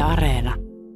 Areena.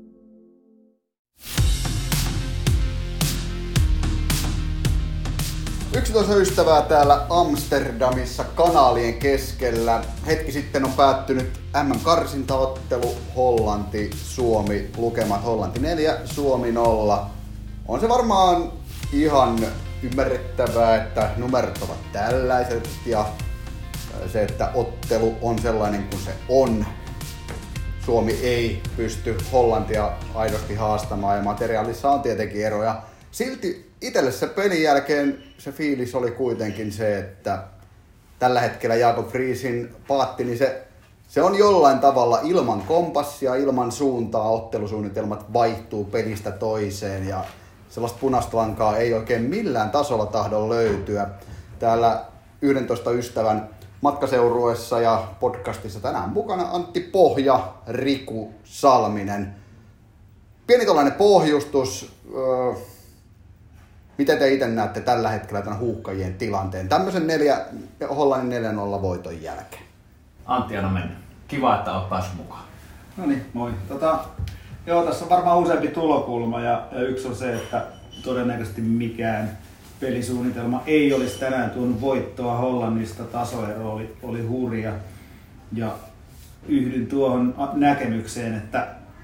Yksitoista ystävää täällä Amsterdamissa kanaalien keskellä. Hetki sitten on päättynyt MM-karsintaottelu Hollanti-Suomi. Lukemat Hollanti 4, Suomi 0. On se varmaan ihan ymmärrettävää, että numerot ovat tällaiset ja se, että ottelu on sellainen kuin se on. Suomi ei pysty Hollantia aidosti haastamaan ja materiaalissa on tietenkin eroja. Silti itselle se pelin jälkeen se fiilis oli kuitenkin se, että tällä hetkellä Jakob Friesin paatti, niin se on jollain tavalla ilman kompassia, ilman suuntaa, ottelusuunnitelmat vaihtuu pelistä toiseen ja sellaista punaista lankaa ei oikein millään tasolla tahdo löytyä. Täällä 11 ystävän matkaseurueessa ja podcastissa tänään mukana Antti Pohja, Riku Salminen. Pieni tollainen pohjustus. Miten te itse näette tällä hetkellä tämän huuhkajien tilanteen tämmöisen Hollannin 4-0 voiton jälkeen? Antti, anna mennä. Kiva, että olet päässyt mukaan. No niin, moi. Tässä on varmaan useampi tulokulma ja yksi on se, että todennäköisesti mikään pelisuunnitelma ei olisi tänään tuonut voittoa Hollannista. Tasoero oli hurja ja yhdyn tuohon näkemykseen, että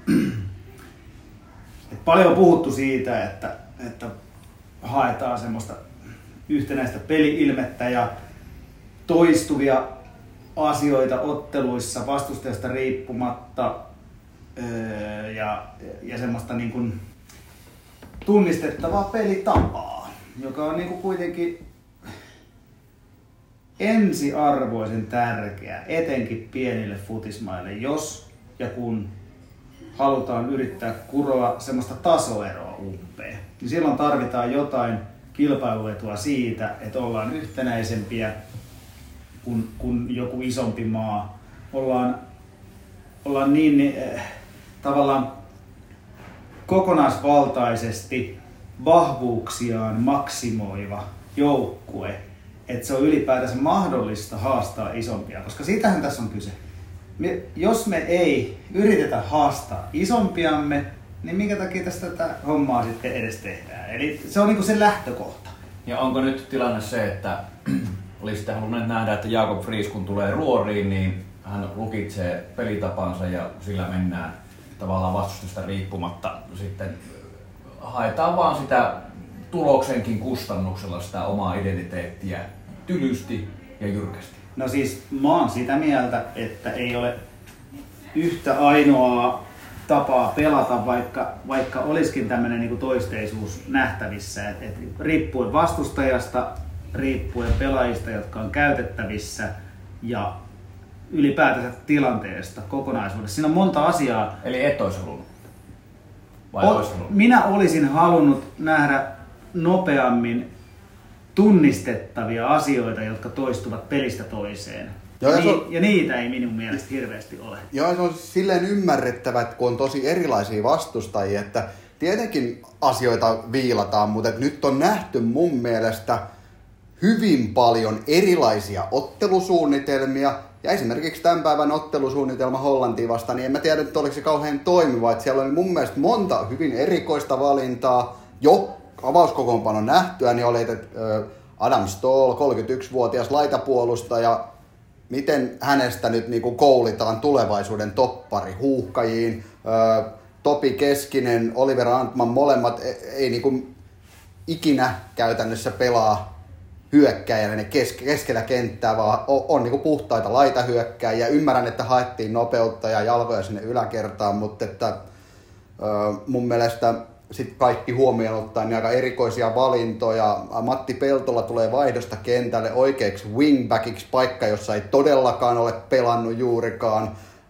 paljon on puhuttu siitä, että haetaan semmoista yhtenäistä peli-ilmettä ja toistuvia asioita otteluissa vastustajasta riippumatta ja semmoista niin kuin tunnistettavaa pelitapaa, joka on niin kuin kuitenkin ensiarvoisen tärkeä, etenkin pienille futismaille, jos ja kun halutaan yrittää kuroa semmoista tasoeroa umpeen. Niin silloin tarvitaan jotain kilpailuetua siitä, että ollaan yhtenäisempiä kuin joku isompi maa. Ollaan niin tavallaan kokonaisvaltaisesti vahvuuksiaan maksimoiva joukkue, että se on ylipäätänsä mahdollista haastaa isompia, koska siitähän tässä on kyse. Jos me ei yritetä haastaa isompiamme, niin minkä takia tätä hommaa sitten edes tehdään? Eli se on niinku se lähtökohta. Ja onko nyt tilanne se, että olisitte halunneet nähdä, että Jakob Fries kun tulee ruoriin, niin hän lukitsee pelitapansa ja sillä mennään tavallaan vastustusta riippumatta. Sitten haetaan vaan sitä tuloksenkin kustannuksella sitä omaa identiteettiä tylysti ja jyrkästi. No siis mä oon sitä mieltä, että ei ole yhtä ainoaa tapaa pelata, vaikka olisikin tämmöinen niin kuin toisteisuus nähtävissä. Et riippuen vastustajasta, riippuen pelaajista, jotka on käytettävissä ja ylipäätänsä tilanteesta kokonaisuudessa. Siinä on monta asiaa. Eli et olisi halunnut? Vai olisi halunnut? Minä olisin halunnut nähdä nopeammin tunnistettavia asioita, jotka toistuvat pelistä toiseen. Ja niitä ei minun mielestä hirveästi ole. Joo, se on silleen ymmärrettävä, että kun on tosi erilaisia vastustajia, että tietenkin asioita viilataan, mutta nyt on nähty mun mielestä hyvin paljon erilaisia ottelusuunnitelmia. Ja esimerkiksi tämän päivän ottelusuunnitelma Hollantiin vastaan, niin en mä tiedä, että oliko se kauhean toimiva. Että siellä oli mun mielestä monta hyvin erikoista valintaa. Jo avauskokoonpanon nähtyä, niin oli Adam Ståhl, 31-vuotias laitapuolustaja. Miten hänestä nyt niin kuin koulitaan tulevaisuuden toppari huuhkajiin. Topi Keskinen, Oliver Antman, molemmat ei niin kuin ikinä käytännössä pelaa hyökkäjänä keskellä kenttää, vaan on niin kuin puhtaita laitahyökkääjiä. Ymmärrän, että haettiin nopeutta ja jalkoja sinne yläkertaan, mutta että, mun mielestä sitten kaikki huomioon ottaen niin aika erikoisia valintoja. Matti Peltola tulee vaihdosta kentälle oikeaksi wingbackiksi, paikka, jossa ei todellakaan ole pelannut juurikaan.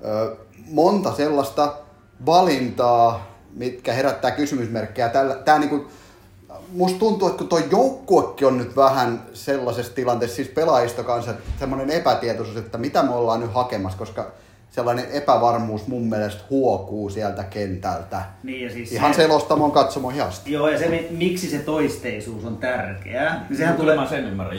Monta sellaista valintaa, mitkä herättää kysymysmerkkejä. Tää niinku, musta tuntuu, että kun tuo joukkuekin on nyt vähän sellaisessa tilanteessa, siis pelaajista kanssa, semmoinen epätietoisuus, että mitä me ollaan nyt hakemassa, koska sellainen epävarmuus mun mielestä huokuu sieltä kentältä. Niin ja siis ihan selostamon katsomon asti. Joo, ja se, miksi se toisteisuus on tärkeää. Niin sehän tulee, mä sen ymmärrän.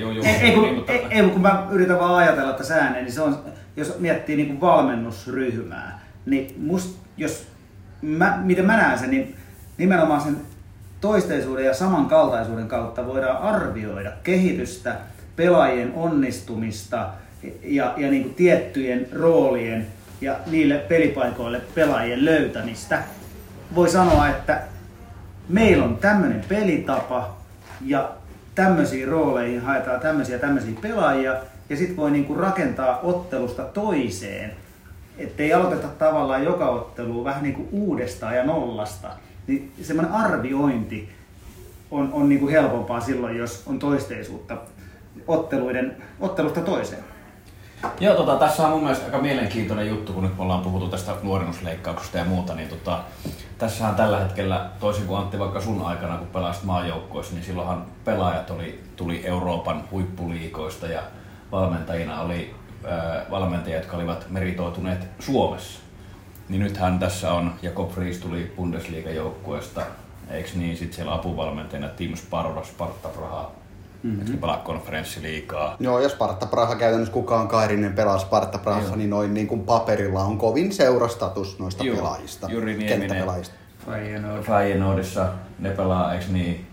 Kun mä yritän vaan ajatella tätä ääneen, niin se on, jos miettii niin kuin valmennusryhmää, niin jos miten mä näen sen, niin nimenomaan sen toisteisuuden ja samankaltaisuuden kautta voidaan arvioida kehitystä, pelaajien onnistumista ja niin kuin tiettyjen roolien ja niille pelipaikoille pelaajien löytämistä. Voi sanoa, että meillä on tämmöinen pelitapa ja tämmöisiin rooleihin haetaan tämmöisiä pelaajia ja sitten voi niinku rakentaa ottelusta toiseen. Ettei aloiteta tavallaan joka ottelua vähän niinku uudestaan ja nollasta. Niin semmoinen arviointi on niinku helpompaa silloin, jos on toisteisuutta ottelusta toiseen. Joo, tässä on mun mielestä aika mielenkiintoinen juttu, kun nyt me ollaan puhuttu tästä nuorennusleikkauksesta ja muuta, niin tässähän tällä hetkellä, toisin kuin Antti vaikka sun aikana, kun pelasit maajoukkoissa, niin silloinhan pelaajat tuli Euroopan huippuliigoista ja valmentajina oli valmentajia, jotka olivat meritoituneet Suomessa. Niin nythän tässä on, Jakob Friis tuli Bundesliga-joukkueesta, eikö niin, sitten siellä apuvalmentajana Tim Sparva, Sparta Praha, pelaa konferenssiliigaa. Joo, ja Sparta Praha käytännössä kukaan Kairinen pelaa Sparta Praha, niin noin niin kuin paperilla on kovin seurastatus noista pelaajista, Juri kenttäpelaajista. Feyenoordissa ne pelaa, eikö niin,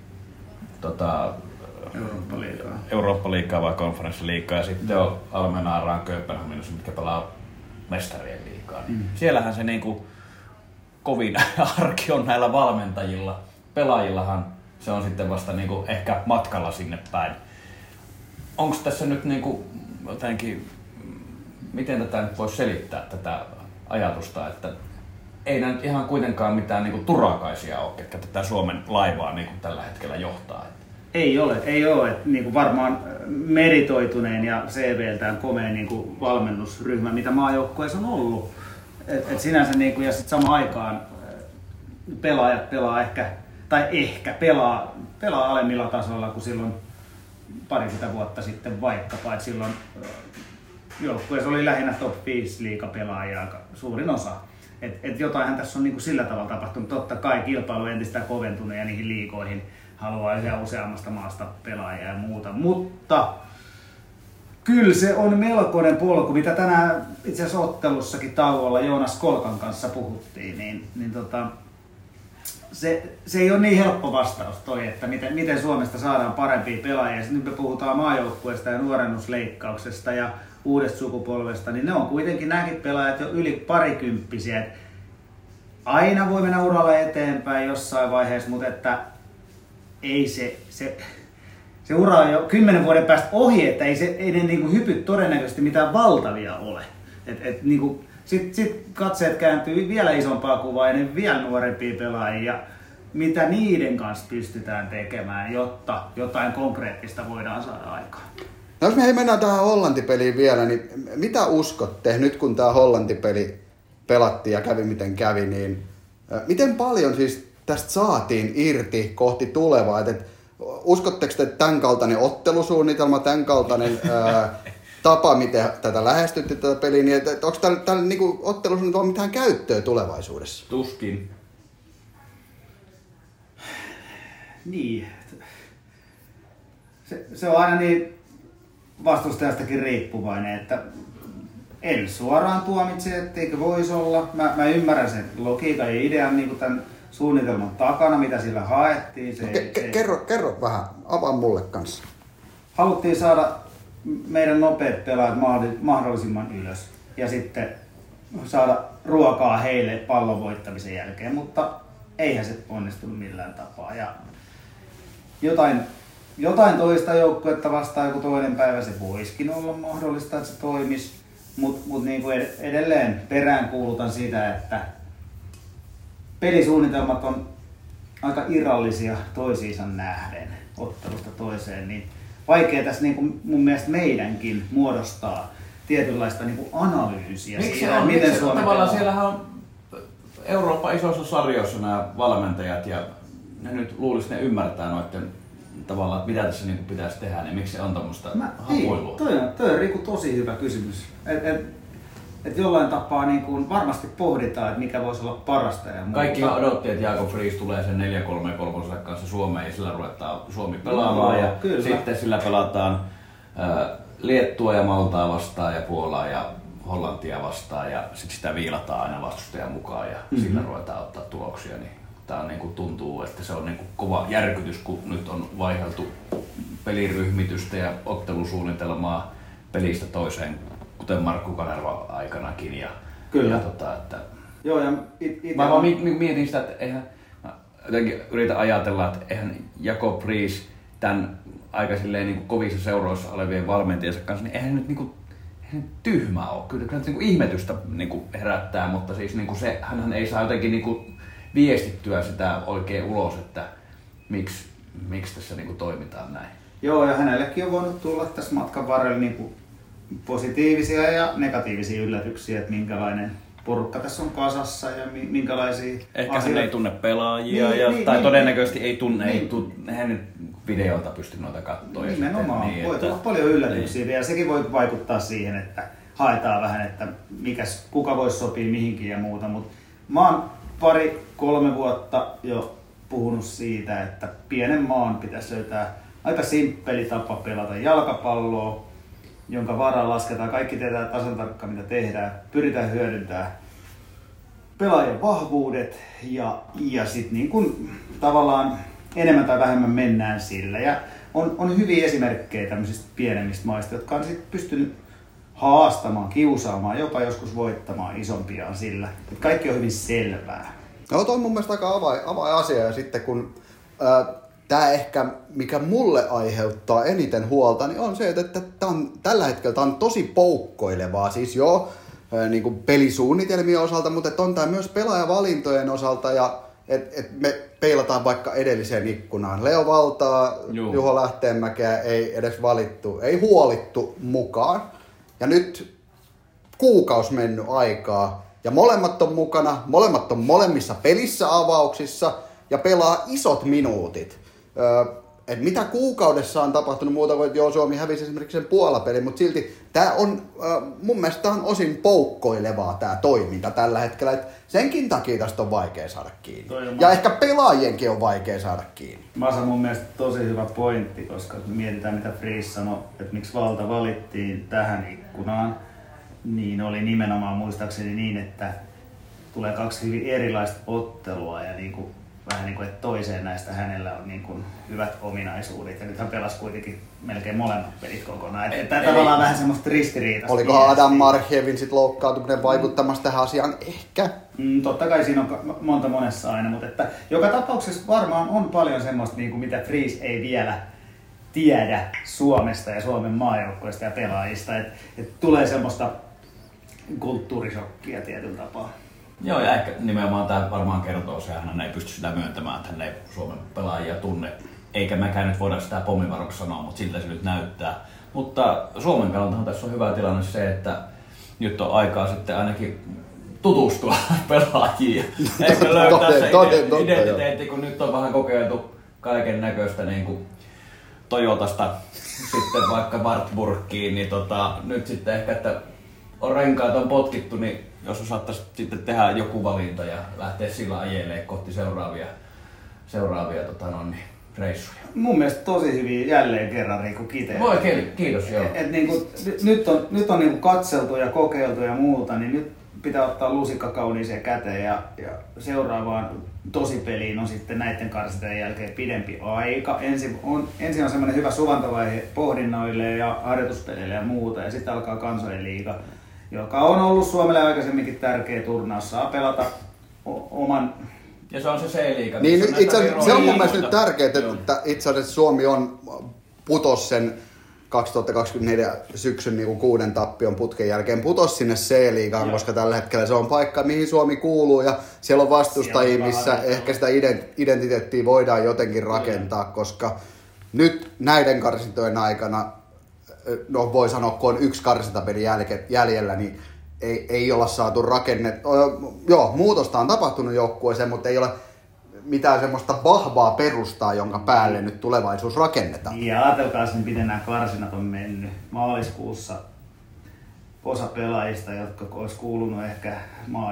Eurooppa-liigaa vai konferenssiliigaa, ja sitten on Almenaraan Kööpenhaminassa, mitkä pelaa mestarien liigaa. Siellähän se niinku kovin arki on näillä valmentajilla. Pelaajillahan se on sitten vasta niinku ehkä matkalla sinne päin. Onko tässä nyt niinku jotenkin, miten tätä nyt voisi selittää tätä ajatusta, että ei nämä ihan kuitenkaan mitään niinku turakaisia ole, ketkä tätä Suomen laivaa niinku tällä hetkellä johtaa? Ei ole. Että niinku varmaan meritoituneen ja CVltään komeen niinku valmennusryhmä, mitä maajoukkueessa on ollut. Et sinänsä niinku, ja sitten samaan aikaan pelaajat pelaa alemmilla tasoilla kuin silloin parikymmentä vuotta sitten vaikkapa. Et silloin joukkueessa oli lähinnä top 5 liigapelaajia aika suurin osa. Et jotainhan tässä on niinku sillä tavalla tapahtunut. Totta kai kilpailu entistä koventunut ja niihin liigoihin haluaa yhä useammasta maasta pelaajia ja muuta, mutta kyllä se on melkoinen polku, mitä tänään itse asiassa ottelussakin tauolla Joonas Kolkan kanssa puhuttiin, se ei ole niin helppo vastaus toi, että miten Suomesta saadaan parempia pelaajia. Sitten nyt me puhutaan maajoukkueesta ja nuorennusleikkauksesta ja uudesta sukupolvesta, niin ne on kuitenkin nämäkin pelaajat jo yli parikymppisiä. Aina voi mennä uralla eteenpäin jossain vaiheessa, mutta että ei se ura on jo 10 vuoden päästä ohi, että ei ne niinku hypyt todennäköisesti mitään valtavia ole. Niinku, sit katseet kääntyy vielä isompaa kuvaa ja ne vielä nuorempia pelaajia, mitä niiden kanssa pystytään tekemään, jotta jotain konkreettista voidaan saada aikaan. No jos me mennään tähän Hollanti-peliin vielä, niin mitä uskotte nyt kun tämä Hollanti-peli pelattiin ja kävi miten kävi, niin miten paljon siis tästä saatiin irti kohti tulevaa? Uskotteko te, että tämän kaltainen ottelusuunnitelma, tämän kaltainen tapa, miten tätä lähestytte tätä peliä, niin onko tällä niin ottelusuunnitelma mitään käyttöä tulevaisuudessa? Tuskin. Niin. Se on aina niin vastustajastakin riippuvainen, että en suoraan tuomitse, etteikö voisi olla. Mä ymmärrän sen logiikan ja idean niin kuin tämän suunnitelman takana, mitä sillä haettiin. Kerro vähän, avaa mulle kanssa. Haluttiin saada meidän nopeat pelaajat mahdollisimman ylös ja sitten saada ruokaa heille pallon voittamisen jälkeen, mutta eihän se onnistunut millään tapaa. Ja jotain toista joukkuetta vastaan joku toinen päivä se voisikin olla mahdollista, että se toimisi, mutta niin kuin edelleen peräänkuulutan sitä, että pelisuunnitelmat on aika irrallisia toisiinsa nähden ottelusta toiseen, niin vaikea tässä niin kuin mun mielestä meidänkin muodostaa tietynlaista niin kuin analyysiä siitä, miten Suomi tavallaan siellähän on Euroopan isoissa sarjoissa nämä valmentajat ja ne nyt luulisi, ne ymmärtää noiden tavallaan, että mitä tässä niin kuin pitäisi tehdä, niin miksi se on tämmöistä hapuilua? Toi on Riku tosi hyvä kysymys. Et jollain tapaa niin kuin varmasti pohditaan, että mikä voisi olla parasta ja muuta. Kaikkihan odotti, että Jakob Friis tulee sen 4-3-3 kanssa Suomeen ja sillä ruvetaan Suomi pelaamaan. Ja sitten sillä pelataan Liettua ja Maltaa vastaan ja Puolaa ja Hollantia vastaan ja sitten sitä viilataan aina vastustajan mukaan ja sillä ruvetaan ottaa tuloksia. Niin tää on, niinku, tuntuu, että se on niinku kova järkytys, kun nyt on vaihdeltu peliryhmitystä ja ottelusuunnitelmaa pelistä toiseen, kuten Markku Kanerva aikanakin. Kyllä. Että Joo, ja mä vaan mietin sitä, että jotenkin yritän ajatella, että eihän Jakob Friis tämän aika silleen niin kovissa seuroissa olevien valmentajansa kanssa, niin eihän nyt niinku, tyhmä ole. Kyllä se niinku ihmetystä niinku herättää, mutta siis niinku hänhän ei saa jotenkin niinku viestittyä sitä oikein ulos, että miksi tässä niinku toimitaan näin. Joo, ja hänellekin on voinut tulla tässä matkan varrella niinku positiivisia ja negatiivisia yllätyksiä, että minkälainen porukka tässä on kasassa ja minkälaisia ehkä asioita. hän ei tunne pelaajia tai todennäköisesti ei tunne, hän videolta pysty noita katsoa. Nimenomaan, voi tulla paljon yllätyksiä vielä. Sekin voi vaikuttaa siihen, että haetaan vähän, että kuka voisi sopia mihinkin ja muuta. Mutta mä oon 2-3 vuotta jo puhunut siitä, että pienen maan pitäisi löytää aika simppeli tapa pelata jalkapalloa, jonka varaan lasketaan. Kaikki tietää tasan tarkkaan mitä tehdään. Pyritään hyödyntämään pelaajien vahvuudet ja sitten niin kun tavallaan enemmän tai vähemmän mennään sillä. Ja on hyviä esimerkkejä tämmöisistä pienemmistä maista, jotka on sitten pystynyt haastamaan, kiusaamaan, jopa joskus voittamaan isompiaan sillä. Et kaikki on hyvin selvää. No toi on mun mielestä aika avainasia ja sitten kun tämä ehkä, mikä mulle aiheuttaa eniten huolta, niin on se, että tällä hetkellä tämä on tosi poukkoilevaa. Siis niin kuin pelisuunnitelmien osalta, mutta on tämä myös pelaajavalintojen osalta. Ja me peilataan vaikka edelliseen ikkunaan. Leo Valtaa, Juho Lähteenmäkeä ei edes valittu, ei huolittu mukaan. Ja nyt kuukausi mennyt aikaa. Ja molemmat on mukana, molemmat on molemmissa pelissä avauksissa ja pelaa isot minuutit. Et mitä kuukaudessa on tapahtunut muuta kuin, että Suomi hävisi esimerkiksi sen Puola-pelin, mutta silti tämä on, mun mielestä tää on osin poukkoilevaa tämä toiminta tällä hetkellä. Et senkin takia tästä on vaikea saada kiinni. Ja ehkä pelaajienkin on vaikea saada kiinni. Masa mun mielestä tosi hyvä pointti, koska kun mietitään mitä Friis sanoi, että miksi Valta valittiin tähän ikkunaan, niin oli nimenomaan muistaakseni niin, että tulee 2 hyvin erilaista ottelua ja vähän niin kuin, että toiseen näistä hänellä on niin kuin hyvät ominaisuudet. Ja nyt hän pelasi kuitenkin melkein molemmat pelit kokonaan. Tämä tavallaan vähän semmoista ristiriitaista. Olikohan Adam Marhevin sit loukkaantuminen vaikuttamassa tähän asiaan? Ehkä. Totta kai siinä on monessa aina, mutta että joka tapauksessa varmaan on paljon semmoista, niin kuin mitä Friis ei vielä tiedä Suomesta ja Suomen maajoukkueista ja pelaajista. Että tulee semmoista kulttuurishokkia tietyllä tapaa. Joo, ja ehkä nimenomaan tämä varmaan kertoo se, hän ei pysty sitä myöntämään, että hän ei Suomen pelaajia tunne. Eikä mekään nyt voida sitä pommivaroksi sanoa, mutta siltä se nyt näyttää. Mutta Suomen kannaltahan tässä on hyvä tilanne se, että nyt on aikaa sitten ainakin tutustua pelaajiin. Ehkä löytää se identiteetti, kun nyt on vähän kokeiltu kaiken näköistä niin kuin Toyotasta sitten vaikka Wartburgiin, niin nyt sitten ehkä, että on renkaat on potkittu, niin jos osattaisi sitten tehdä joku valinta ja lähteä sillä ajelemaan kohti seuraavia reissuja. Mun mielestä tosi hyvin jälleen kerran Riku kiteyttä. Voi kiitos, joo. Nyt on niinku katseltu ja kokeiltu ja muuta, niin nyt pitää ottaa lusikka kauniiseen käteen ja seuraavaan tosipeliin on sitten näiden karsintojen jälkeen pidempi aika. Ensin on semmoinen hyvä suvantovaihe pohdinnoille ja harjoituspeleille ja muuta ja sitten alkaa kansojen liiga, joka on ollut Suomelle aikaisemminkin tärkeä turnaus. Saa pelata oman... Ja se on se C-liiga. Niin, se on mun mielestä nyt tärkeää, että itse asiassa Suomi putos sen 2024 syksyn niin 6 tappion putken jälkeen putos sinne C-liigaan, koska tällä hetkellä se on paikka, mihin Suomi kuuluu ja siellä on vastustajia, missä ehkä sitä identiteettiä voidaan jotenkin rakentaa, koska nyt näiden karsintojen aikana, no voi sanoa, kun on 1 karsintapeli jäljellä, niin ei olla saatu muutosta on tapahtunut joukkueeseen, mutta ei ole mitään semmoista vahvaa perustaa, jonka päälle nyt tulevaisuus rakennetaan. Ja ajatelkaa, miten nämä karsinat on mennyt. Maaliskuussa osa pelaajista, jotka olisi kuulunut ehkä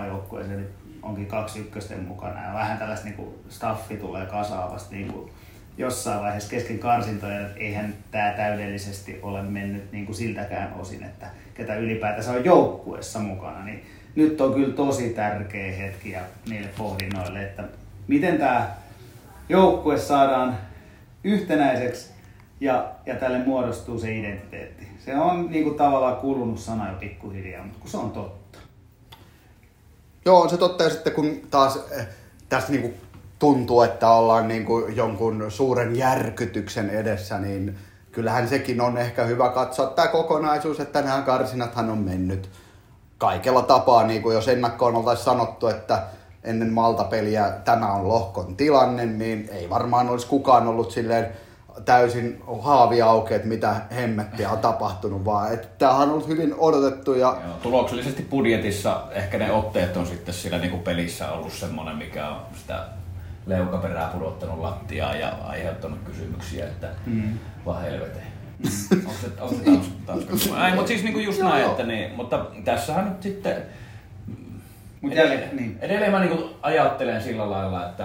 maajoukkueeseen, niin onkin 2 ykkösten mukana. Ja vähän tällaista niin staffi tulee kasaavasti niin jossain vaiheessa kesken karsintoja, että eihän tämä täydellisesti ole mennyt niin kuin siltäkään osin, että ketä ylipäätänsä on joukkueessa mukana. Niin nyt on kyllä tosi tärkeä hetki ja niille pohdinnoille, että miten tämä joukkue saadaan yhtenäiseksi ja tälle muodostuu se identiteetti. Se on niin kuin tavallaan kulunut sana jo pikkuhiljaa, mutta kun se on totta. Joo, on se totta. Ja sitten kun taas tässä niin kuin tuntuu, että ollaan niin kuin jonkun suuren järkytyksen edessä, niin kyllähän sekin on ehkä hyvä katsoa tämä kokonaisuus, että nämä karsinathan on mennyt kaikella tapaa, niin kuin jos ennakkoon oltaisiin sanottu, että ennen Malta-peliä tämä on lohkon tilanne, niin ei varmaan olisi kukaan ollut silleen täysin haavi auki, että mitä hemmettiä on tapahtunut, vaan että tämähän on ollut hyvin odotettu. Ja joo, tuloksellisesti budjetissa ehkä ne otteet on sitten siellä niin kuin pelissä ollut semmoinen, mikä on sitä leukaperää pudottanut lattiaa ja aiheuttanut kysymyksiä, että vaan helveteen. Onko se Tanska? Ei, mutta siis niinku just näin, että niin, mutta tässähän nyt sitten edelleen mä niinku ajattelen sillä lailla, että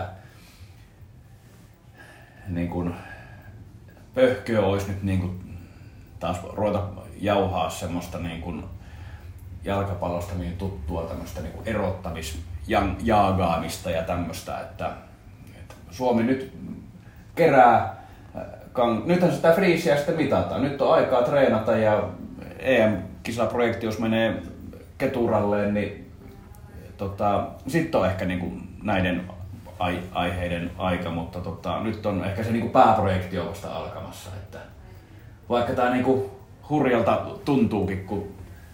niinku pöhköä olisi nyt niinku taas ruveta jauhaa semmoista niinku jalkapallosta niin tuttua tämmöistä niinku erottamisjaagaamista ja tämmöistä, että Suomi nyt kerää, nythän sitä friisiä sitten mitataan. Nyt on aikaa treenata ja EM-kisaprojekti, jos menee keturalleen, niin sitten on ehkä niinku näiden aiheiden aika, mutta nyt on ehkä se niinku pääprojekti on vasta alkamassa. Että vaikka tää niinku hurjalta tuntuukin, kun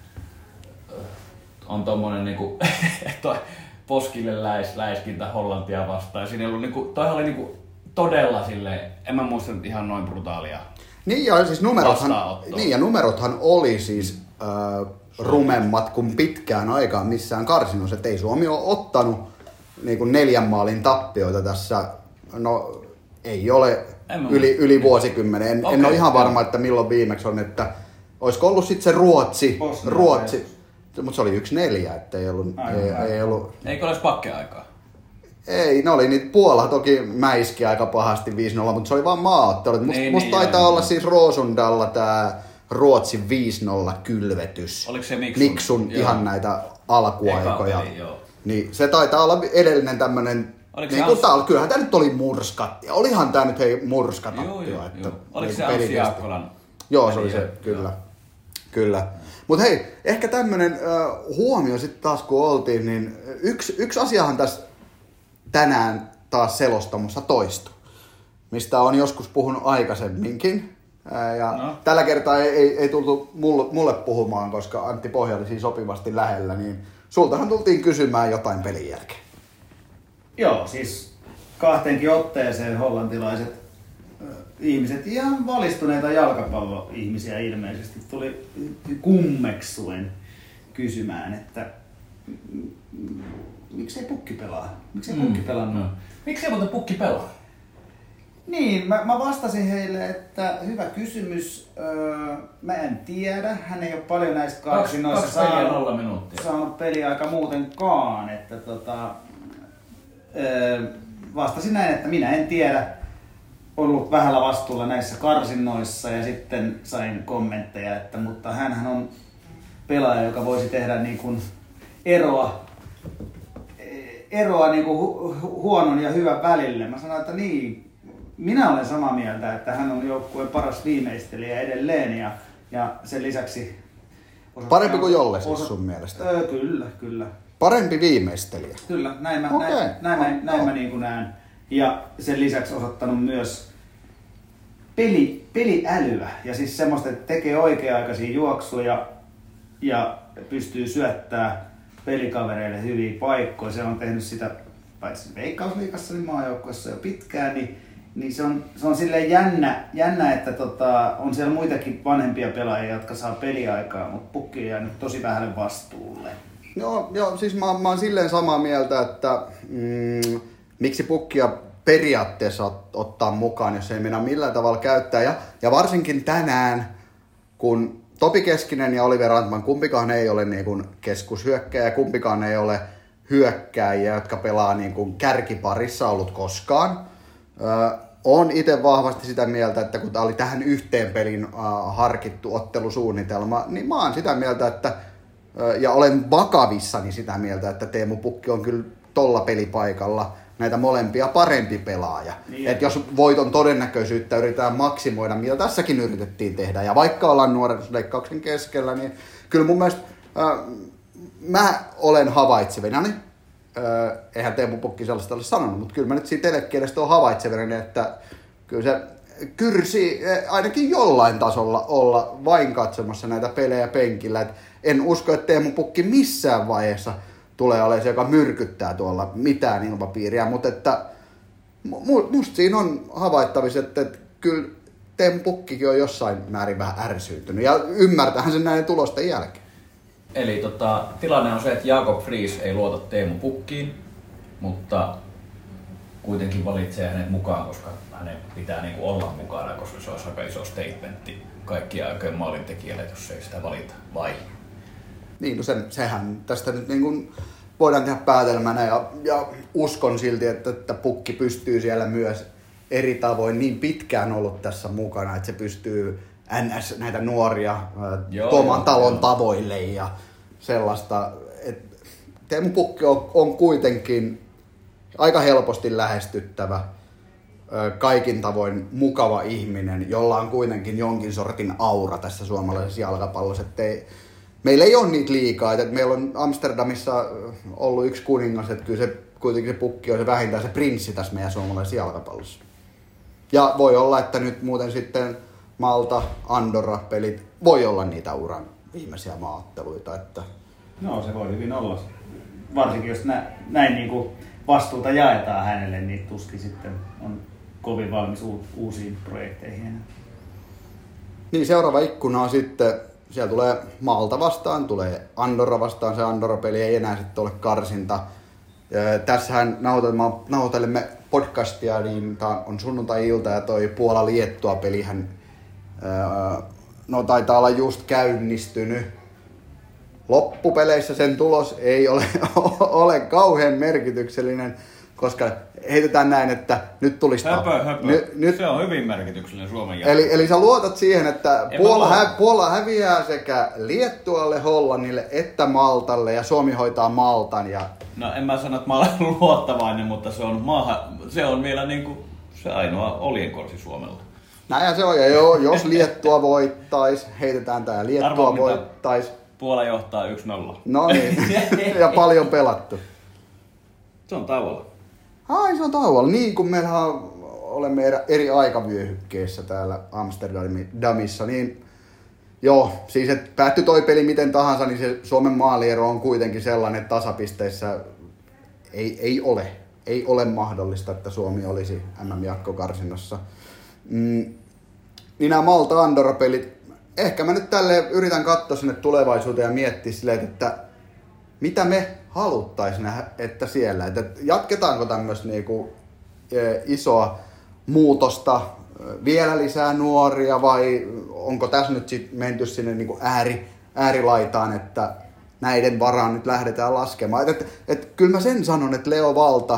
on tommonen niinku poskille läiskintä Hollantia vastaan. Siinä oli niinku, toihan oli niinku todella silleen, en mä muista nyt ihan noin brutaalia. Niin ja siis numerothan oli siis rumemmat kuin pitkään aikaan missään karsinussa. Ei Suomi ole ottanut niin kuin 4 maalin tappioita tässä, no ei ole yli vuosikymmenen. En ole ihan varma, että milloin viimeksi on, että olisiko ollut sitten se Ruotsi, mutta se oli 1-4, että ei ollut. Eikö ole pakkeaikaa? Ei, ne oli niitä. Puola toki mäiski aika pahasti 5-0, mutta se oli vaan maaottelu. Musta taitaa olla siis Roosundalla tää Ruotsin 5-0 kylvetys. Oliko se Miksun ihan näitä alkuaikoja. Niin se taitaa olla edellinen tämmönen. Niin kyllähän tää nyt oli murskat. Ja olihan tää nyt murskatappio. Oliko se Anssi Jaakkolan? Joo, se oli se, kyllä. Mut hei, ehkä tämmönen huomio sitten taas kun oltiin, niin yksi asiahan tässä tänään taas selostamossa toistui, mistä on joskus puhunut aikaisemminkin. Tällä kertaa ei tultu mulle puhumaan, koska Antti Pohja oli siinä sopivasti lähellä, niin sultahan tultiin kysymään jotain pelin jälkeen. Joo, siis 2 otteeseen hollantilaiset ihmiset, ihan valistuneita jalkapalloihmisiä ilmeisesti, tuli kummeksuen kysymään, että miksei pukki pelaa? Miksei pukki pelannut? Miksei muuten pukki pelaa? Niin, mä vastasin heille, että hyvä kysymys. Mä en tiedä. Hän ei ole paljon näistä kaksinoissa saanut peliaika muutenkaan. Että vastasin näin, että minä en tiedä. Ollut vähällä vastuulla näissä karsinnoissa ja sitten sain kommentteja, että mutta hänhän on pelaaja, joka voisi tehdä niin kuin eroa niin kuin huonon ja hyvän välille. Mä sanoin, että niin, minä olen samaa mieltä, että hän on joukkueen paras viimeistelijä edelleen ja sen lisäksi... Parempi kuin Jolle siis sun mielestä? Kyllä. Parempi viimeistelijä? Kyllä, näin mä niin kuin näen. Ja sen lisäksi osoittanut myös peliälyä ja siis semmoista, että tekee oikea-aikaisia juoksuja ja pystyy syöttämään pelikavereille hyviä paikkoja. Se on tehnyt sitä paitsi Veikkausliigassa niin maajoukkueessa jo pitkään, niin se on silleen jännä että on siellä muitakin vanhempia pelaajia, jotka saa peliaikaa, mutta pukki on jäänyt tosi vähälle vastuulle. Joo, siis mä oon silleen samaa mieltä, että miksi pukkia periaatteessa ottaa mukaan, jos ei mennä millään tavalla käyttää. Ja varsinkin tänään, kun Topi Keskinen ja Oliver Antman, kumpikaan ei ole niin kuin keskushyökkäjä, kumpikaan ei ole hyökkääjiä, jotka pelaa niin kuin kärkiparissa ollut koskaan. on itse vahvasti sitä mieltä, että kun tämä oli tähän yhteen pelin harkittu ottelusuunnitelma, niin mä oon sitä mieltä, että ja olen vakavissani sitä mieltä, että Teemu Pukki on kyllä tolla pelipaikalla näitä molempia parempi pelaaja. Niin. Et jos voiton todennäköisyyttä yritetään maksimoida, mitä tässäkin yritettiin tehdä, ja vaikka ollaan nuorenusleikkauksen keskellä, niin kyllä mun mielestä mä olen havaitsevinani, eihän Teemu Pukki sellaista ole sanonut, mutta kyllä mä nyt siitä telekielestä on havaitsevinani, että kyllä se kyrsi ainakin jollain tasolla olla vain katsomassa näitä pelejä penkillä. Et en usko, että Teemu Pukki missään vaiheessa tulee olemaan se, joka myrkyttää tuolla mitään ilmapiiriä, mutta että musta siinä on havaittavissa, että kyllä Teemu Pukkikin on jossain määrin vähän ärsyyntynyt ja ymmärtähän sen näiden tulosten jälkeen. Eli tilanne on se, että Jakob Friis ei luota Teemu Pukkiin, mutta kuitenkin valitsee hänet mukaan, koska hänen pitää niinku olla mukana, koska se olisi aika iso statementti kaikkien aikojen maalintekijälle, jos ei sitä valita, vai? Niin, no sehän tästä nyt niin kuin voidaan tehdä päätelmänä ja uskon silti, että Pukki pystyy siellä myös eri tavoin niin pitkään ollut tässä mukana, että se pystyy näitä nuoria tuomaan talon tavoille ja sellaista. Teemu Pukki on kuitenkin aika helposti lähestyttävä, kaikin tavoin mukava ihminen, jolla on kuitenkin jonkin sortin aura tässä suomalaisessa jalkapallossa. Meillä ei ole niitä liikaa. Että meillä on Amsterdamissa ollut yksi kuningas, että kyllä se kuitenkin se Pukki on se vähintään se prinssi tässä meidän suomalaisessa jalkapallossa. Ja voi olla, että nyt muuten sitten Malta, Andorra-pelit voi olla niitä uran viimeisiä maaotteluita. Että... No se voi hyvin olla. Varsinkin jos näin niin kuin vastuuta jaetaan hänelle, niin tuskin sitten on kovin valmis uusiin projekteihin. Niin seuraava ikkuna on sitten, siellä tulee Malta vastaan, tulee Andorra vastaan, se Andorra-peli ei enää sitten ole karsinta. Tässähän nauhoitelemme podcastia, niin tää on sunnuntai-ilta ja toi Puola-Liettua-pelihän taitaa olla just käynnistynyt. Loppupeleissä sen tulos ei ole kauhean merkityksellinen, koska heitetään näin, että nyt tulisi... Höpö. Se on hyvin merkityksellinen Suomen jälkeen. Eli sä luotat siihen, että Puola häviää sekä Liettualle, Hollannille että Maltalle ja Suomi hoitaa Maltan. No en mä sano, että mä olen luottavainen, mutta se on vielä niinku se ainoa oljenkorsi Suomella. Näinhän se on, ja jos Liettua voittais, heitetään tää Liettua voittais. Puola johtaa 1-0. No niin, ja paljon pelattu. Se on tauolla. Ai, se on tauolla. Niin kuin meillähän olemme eri aikavyöhykkeessä täällä Amsterdamissa, niin joo, siis että päättyi toi peli miten tahansa, niin se Suomen maaliero on kuitenkin sellainen, että tasapisteissä ei ole mahdollista, että Suomi olisi MM-jatkokarsinnossa. Niin nämä Malta-Andorra-pelit, ehkä mä nyt tälleen yritän katsoa sinne tulevaisuuteen ja miettiä silleen, että mitä me haluttaisiin nähdä, että siellä, että jatketaanko tämmöistä niinku isoa muutosta, vielä lisää nuoria vai onko tässä nyt sit menty sinne niinku äärilaitaan, että näiden varaan nyt lähdetään laskemaan. Et kyllä mä sen sanon, että Leo Valta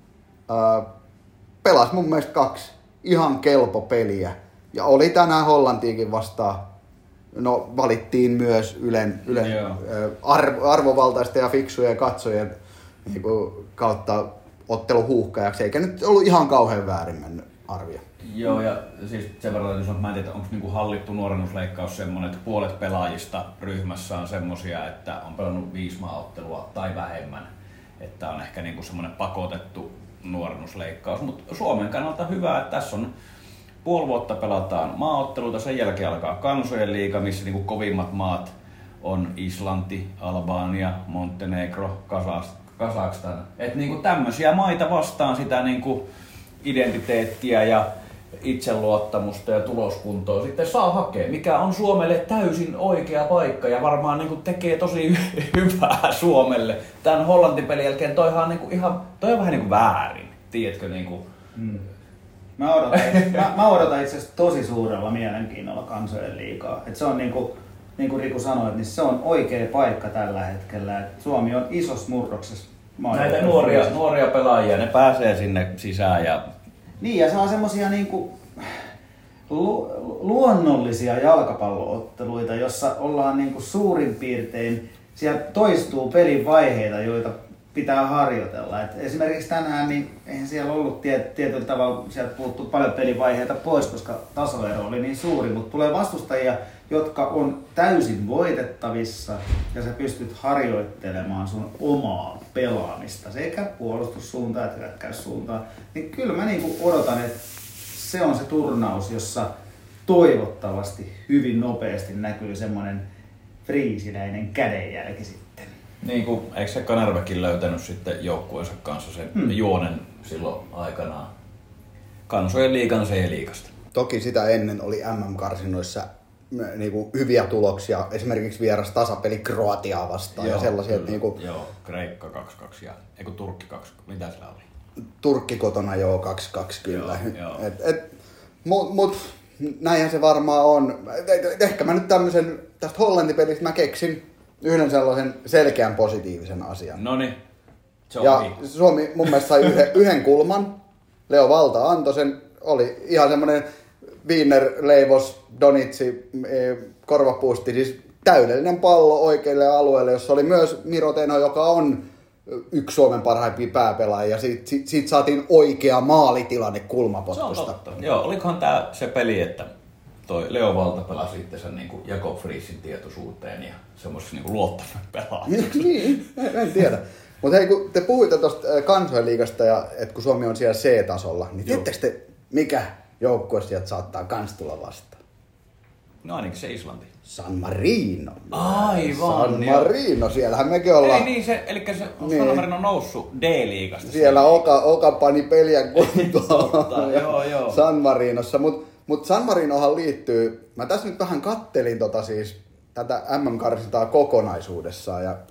pelasi mun mielestä 2 ihan kelpo peliä ja oli tänään Hollantiinkin vastaan. No valittiin myös Ylen arvovaltaisten ja fiksujen katsojien niin kautta otteluhuuhkajaksi, eikä nyt ollut ihan kauhean väärin mennyt arvio. Joo, ja siis sen verran, että mä en tiedä, onko niinku hallittu nuorennusleikkaus semmoinen, että puolet pelaajista ryhmässä on semmosia, että on pelannut 5 maaottelua tai vähemmän, että on ehkä niinku semmoinen pakotettu nuorennusleikkaus, mutta Suomen kannalta hyvä, että tässä on puoli vuotta pelataan maaotteluita, sen jälkeen alkaa kansojen liiga, missä niinku kovimmat maat on Islanti, Albania, Montenegro, Kazakstan. Et niinku tämmöisiä maita vastaan sitä niinku identiteettiä ja itseluottamusta ja tuloskuntoa sitten saa hakea, mikä on Suomelle täysin oikea paikka ja varmaan niinku tekee tosi hyvää Suomelle. Tän Hollanti-pelin jälkeen toi on vähän niinku väärin, tiedätkö niinku. Mä odotan itse asiassa tosi suurella mielenkiinnolla kansojen liigaa. Et se on niin kuin Riku sanoi, niin se on oikea paikka tällä hetkellä. Et Suomi on isossa murroksessa. Näitä nuoria pelaajia, ne pääsee sinne sisään ja Niin, ja saa semmosia niinku luonnollisia jalkapallootteluita, jossa ollaan niinku suurin piirtein, siellä toistuu pelin vaiheita, joita pitää harjoitella. Et esimerkiksi tänään niin eihän siellä ollut tietyllä tavalla, sieltä puuttuu paljon pelivaiheita pois, koska tasoero oli niin suuri, mutta tulee vastustajia, jotka on täysin voitettavissa ja sä pystyt harjoittelemaan sun omaa pelaamista sekä puolustussuuntaan että hyökkäyssuuntaan. Niin kyllä mä niinku odotan, että se on se turnaus, jossa toivottavasti hyvin nopeasti näkyy semmoinen friisinäinen kädenjälki sitten. Niin kuin, eikö se Kanervakin löytänyt sitten joukkueensa kanssa sen juonen silloin aikanaan kansojen liigan C-liigasta? Toki sitä ennen oli MM-karsinnoissa niinku hyviä tuloksia, esimerkiksi vieras tasapeli Kroatiaa vastaan ja sellaisia. Niinku, joo, Kreikka 2-2 ja Turkki 2, mitä siellä oli? Turkki kotona 2-2 kyllä. Joo. Mut näinhän se varmaan on. Ehkä mä nyt tästä Hollanti-pelistä mä keksin yhden sellaisen selkeän positiivisen asian. Noniin, se on ja Suomi mun mielestä sai yhden kulman. Leo Valta antoi sen. Oli ihan semmoinen Wiener, Leivos, Donitsi, korvapuusti. Siis täydellinen pallo oikeille alueelle, jossa oli myös Miro Teno, joka on yksi Suomen parhaimpia pääpelaajia. Siitä saatiin oikea maalitilanne kulmapotkusta. Se on totta. Joo, olikohan tää se peli, että toi Leo Valta pelasi itsensä niinku Jakob Friesin tietoisuuteen ja semmoisessa niinku luottamus pelaajiksi. Niin, en tiedä. Mutta hei, kun te puhuitte tuosta kansainliigasta ja että kun Suomi on siellä C-tasolla, niin tiedättekö te, mikä joukkue sieltä saattaa kans tulla vastaan? No ainakin se Islanti. San Marino. Aivan. San Marino, siellähän mekin ollaan. Ei niin, eli se San Marino on noussut D-liigasta. Siellä Oka pani peliä kuntoon. Joo. San Marinossa, mut San Marinohan liittyy, mä tässä nyt vähän kattelin siis tätä MM-karsintaa kokonaisuudessaan ja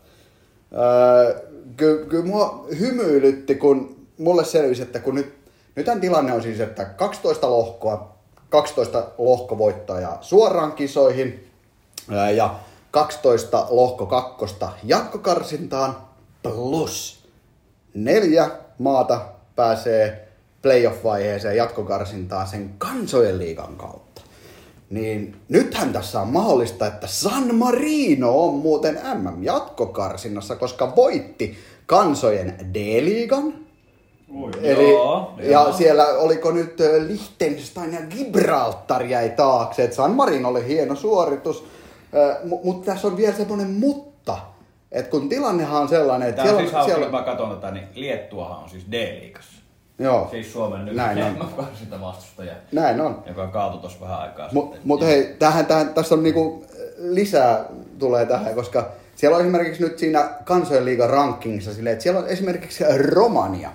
kyllä mua hymyilytti, kun mulle selvisi, että kun nythän tilanne on siis, että 12 lohkoa, 12 lohkovoittajaa suoraan kisoihin ja 12 lohko kakkosta jatkokarsintaan plus 4 maata pääsee playoff-vaiheeseen jatkokarsintaan sen kansojen liigan kautta. Niin nythän tässä on mahdollista, että San Marino on muuten MM-jatkokarsinnassa, koska voitti kansojen D-liigan. Eli, ja siellä oliko nyt Liechtenstein ja Gibraltar jäi taakse, että San Marino oli hieno suoritus, mutta tässä on vielä semmoinen mutta, että kun tilannehan on sellainen, että tämä on siis hauska, kun mä katson tätä, niin Liettuahan on siis D-liigassa. Joo. Siis Suomen nyt sitä vastustaja, näin on. joka kaatui tuossa vähän aikaa sitten. Mutta hei, tässä on niinku lisää tulee tähän, koska siellä on esimerkiksi nyt siinä kansojen liigan rankingissa silleen, että siellä on esimerkiksi Romania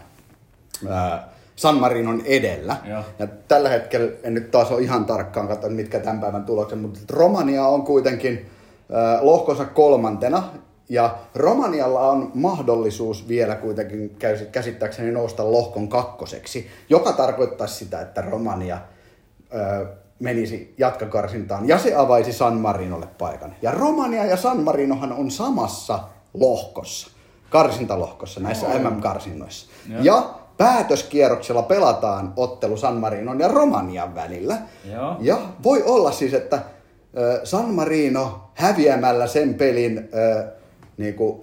San Marinon edellä. Joo. Ja tällä hetkellä en nyt taas ole ihan tarkkaan katsonut, mitkä tämän päivän tulokset, mutta Romania on kuitenkin lohkonsa 3. Ja Romanialla on mahdollisuus vielä kuitenkin käsittääkseni nousta lohkon 2, joka tarkoittaisi sitä, että Romania menisi jatkokarsintaan ja se avaisi San Marinolle paikan. Ja Romania ja San Marinohan on samassa lohkossa, karsintalohkossa näissä MM-karsinnoissa. Ja päätöskierroksella pelataan ottelu San Marinon ja Romanian välillä. Joo. Ja voi olla siis, että San Marino häviämällä sen pelin niinku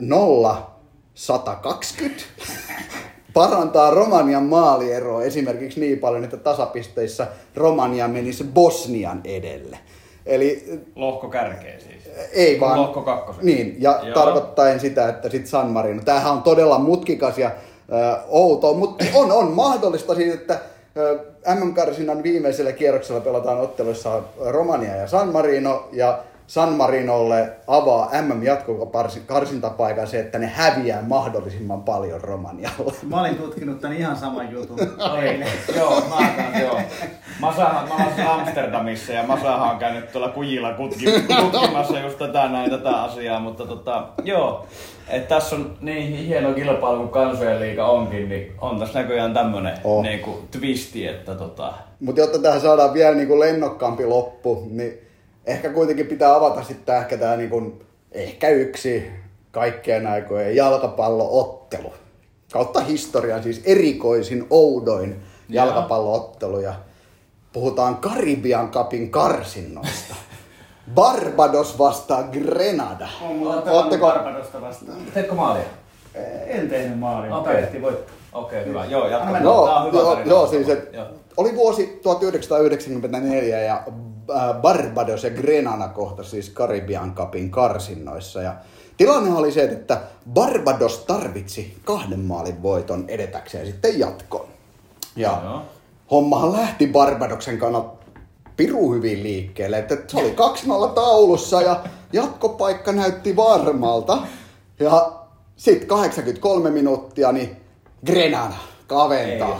0-120 parantaa Romanian maalieroa esimerkiksi niin paljon, että tasapisteissä Romania menisi Bosnian edelle. Eli lohko kärkeä siis. Ei vaan. Lohko 2. Niin, ja tarkoittaen sitä, että sit San Marino. Tämähän on todella mutkikas ja outo, mutta on mahdollista siitä, että MM-karsinnan viimeisellä kierroksella pelataan otteluissa Romania ja San Marino, ja San Marinolle avaa MM-jatkokarsintapaikan se, että ne häviää mahdollisimman paljon Romanialle. Mä olin tutkinut tän ihan saman jutun eilen. Joo, joo. Masahan Amsterdamissa ja Masahan on käynyt tuolla kujilla tutkimassa just tätä asiaa, mutta joo. Että tässä on niin hieno kilpailu kuin kansojen liiga onkin, niin on tässä näköjään tämmönen niinku twisti, että Mutta jotta tähän saadaan vielä niinku lennokkaampi loppu, niin ehkä kuitenkin pitää avata sitten ehkä tää niinku, ehkä yksi kaikkien aikojen jalkapalloottelu. Kautta historian siis erikoisin, oudoin jalkapalloottelu ja puhutaan Caribbean Cupin karsinnoista. Barbados vastaan Grenada. On mulla pelannut Barbadosta vastaan. Teetkö maalia? En tehnyt maalia, Okei. taidettiin voittaa. Okei, hyvä. Joo, jatka. Joo, siis oli vuosi 1994 ja Barbados ja Grenada kohta siis Caribbean Cupin karsinnoissa. Ja tilanne oli se, että Barbados tarvitsi 2 maalin voiton edetäkseen sitten jatkoon. Ja hommahan lähti Barbadoksen kannalta piru hyvin liikkeelle, että se oli 2-0 taulussa ja jatkopaikka näytti varmalta. Ja sitten 83 minuuttia, niin Grenada kaventaa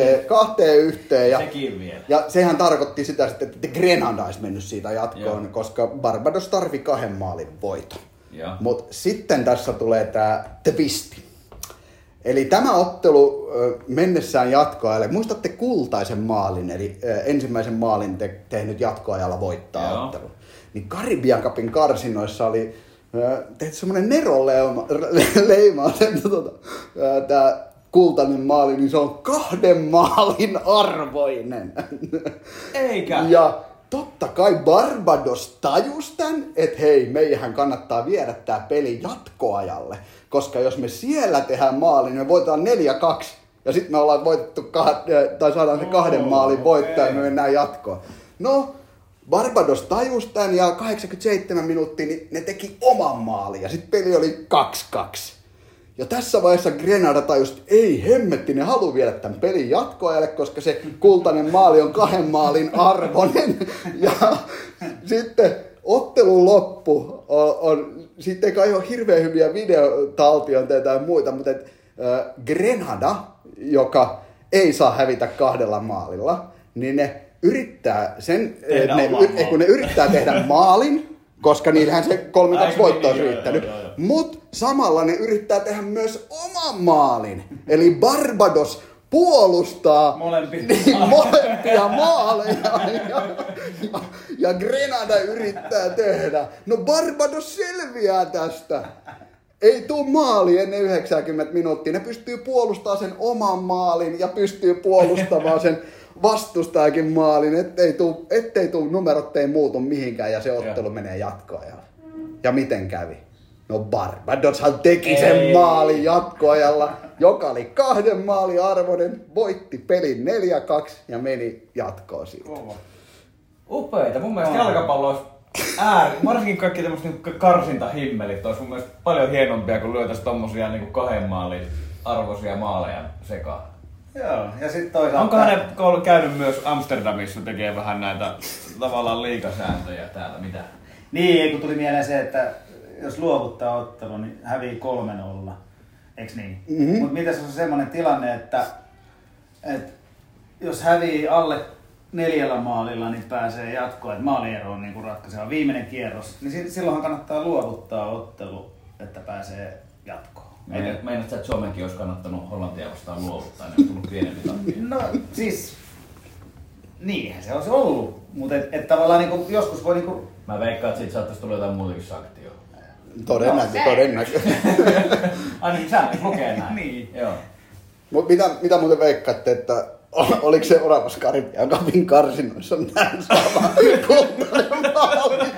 2-1. Sekin vielä. Ja sehän tarkoitti sitä sitten, että Grenada olisi mennyt siitä jatkoon, koska Barbados tarvi 2 maalin voiton. Mutta sitten tässä tulee tämä twisti. Eli tämä ottelu mennessään jatkoajalle, muistatte kultaisen maalin, eli ensimmäisen maalin tehnyt jatkoajalla voittaa ottelu. Niin Caribbean Cupin karsinnoissa oli tehty semmoinen neroleima, tämä kultainen maali, niin se on 2 maalin arvoinen. Eikä. Ja totta kai Barbados tajus tämän, että hei, meidän kannattaa viedä tämä peli jatkoajalle. Koska jos me siellä tehdään maali, niin me voitetaan 4-2. Ja sitten me ollaan voitettu, tai saadaan se 2 maalin voittaa ja me mennään jatkoon. No, Barbados tajus tämän ja 87 minuuttia niin ne teki oman maalin. Ja sitten peli oli 2-2. Ja tässä vaiheessa Grenada tajusi, että ei hemmetti, ne haluaa viedä tämän pelin jatkoajalle, koska se kultainen maali on 2 maalin arvoinen. Ja sitten ottelun loppu on sitten ei kai ole hirveän hyviä videotaltioita tai muita, mutta Grenada, joka ei saa hävitä 2 maalilla, niin ne yrittää kun ne yrittää tehdä maalin, koska niillähän se 3-2 voitto on riittänyt. Mutta samalla ne yrittää tehdä myös oman maalin. Eli Barbados puolustaa molempia maaleja ja Grenada yrittää tehdä. No Barbados selviää tästä. Ei tuu maali ennen 90 minuuttia. Ne pystyy puolustamaan sen oman maalin ja pystyy puolustamaan sen vastustajakin maalin, ettei tuu numerot ei muutu mihinkään ja se ottelu menee jatkoajalle. Ja miten kävi? No Barbadoshan teki sen maalin jatkoajalla, joka oli 2 maalin arvoinen, voitti pelin 4-2 ja meni jatkoon siitä. Upeita. Mun mielestä jalkapallo olisi varsinkin kaikki tämmöiset karsintahimmelit olisi mun mielestä paljon hienompia, kun lyötäisiin tommosia 2 maalin arvoisia maaleja sekaan. Joo, ja sitten toisaalta... Onko hänen käynyt myös Amsterdamissa tekee vähän näitä tavallaan liigasääntöjä täällä, mitä? Niin, kun tuli mieleen se, että jos luovuttaa ottelun, niin hävii 3-0. Eiks niin? Mm-hmm. Mutta mitäs on semmoinen tilanne, että jos hävii alle 4 maalilla, niin pääsee jatkoon, että maaliero on niin ratkaiseva viimeinen kierros, niin silloinhan kannattaa luovuttaa ottelu, että pääsee jatkoon. Meinaat sä, että Suomenkin olisi kannattanut Hollantia vastaan luovuttaa, ne olisi tullut pienempi tappia? No siis, niinhän se olisi ollut, mutta et tavallaan niinku, joskus voi niinku... Mä veikkaan, että siitä saattaisi tulla jotain muutakin sanktioa. Todennäköisesti. Ainakin sä lukee näin. Niin. Joo. Mut mitä muuten veikkaatte, että oliko se Oravas Caribbean Cupin karsinnoissa näin sama kultainen maali?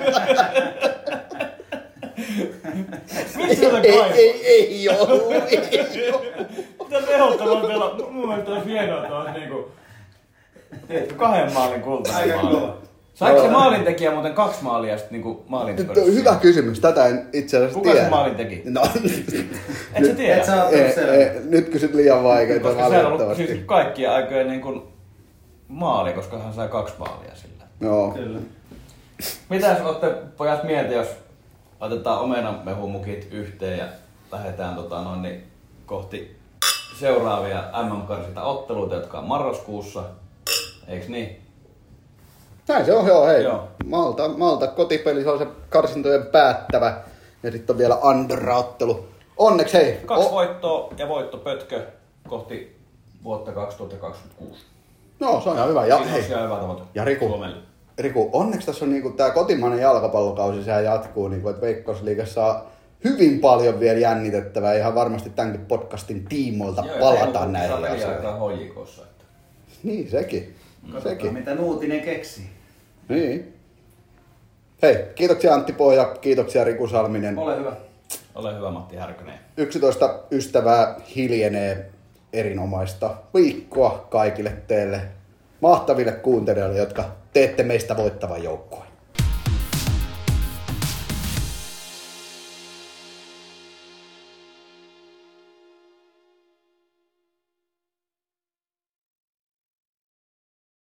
Ei ollut. Mitä tehottoman pelaa? Mun mielestä olisi hienoa, että olisi niinku... Tiedätkö, 2 maalin kultainen maali. Saiko se maalintekijä muuten 2 maalia sitten niinku maalinpörssiin? Hyvä kysymys, tätä en itse asiassa tiedä. Kuka se maalin teki? No, et sä tiedä? Nyt kysyt liian vaikeita koska se on ollut siis kaikkia aikoja niin kuin maali, koska hän sai 2 maalia sillä. Joo. Kyllä. Mitäs ootte pojat mieltä, jos otetaan omenamehumukit yhteen ja lähdetään kohti seuraavia MM-karsita otteluita, jotka on marraskuussa, eiks niin? Näin se on, hei. Joo. Malta kotipeli, se on se karsintojen päättävä. Ja sitten on vielä Andorra-ottelu. Onneksi hei. 2 voittoa ja voittopötkö kohti vuotta 2026. No, se on ihan hyvä. Ja, hei. Hyvä tavoite. Ja Riku, onneksi tässä on niinku tää kotimainen jalkapallokausi, sehän jatkuu, niinku, että Veikkausliigassa saa hyvin paljon vielä jännitettävää. Ihan varmasti tämänkin podcastin tiimoilta palataan näihin asioihin. Joo, HJK:ssa. Niin, sekin. Katsotaan, mitä Nuutinen keksii. Niin. Hei, kiitoksia Antti Pohja, kiitoksia Riku Salminen. Ole hyvä. Ole hyvä, Matti Härkönen. 11 ystävää hiljenee. Erinomaista viikkoa kaikille teille mahtaville kuuntelijoille, jotka teette meistä voittavan joukkueen.